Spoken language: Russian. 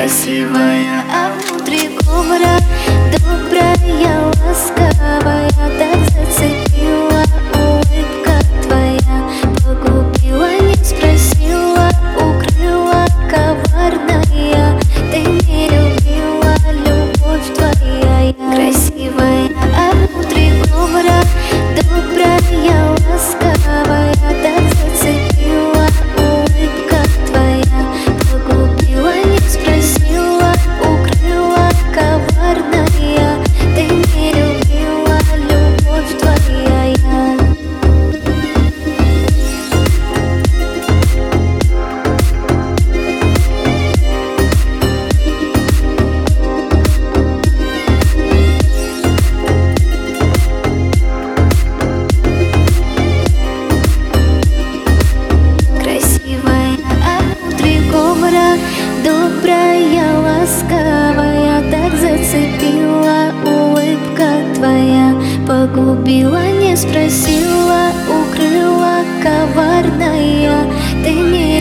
красивая, а внутри говора добрая, ласковая. Так зацепила улыбка твоя, погубила, не спросила, укрыла коварная. Ты не любила, любовь твоя. Красивая, а внутри говора добрая, ласковая. Так зацепила улыбка твоя, погубила, не спросила, укрыла коварная. Ты не любила, любовь твоя. Красивая, а внутри говора добрая, ласковая. Так зацепила улыбка твоя, погубила, не спросила, укрыла коварная. Ты не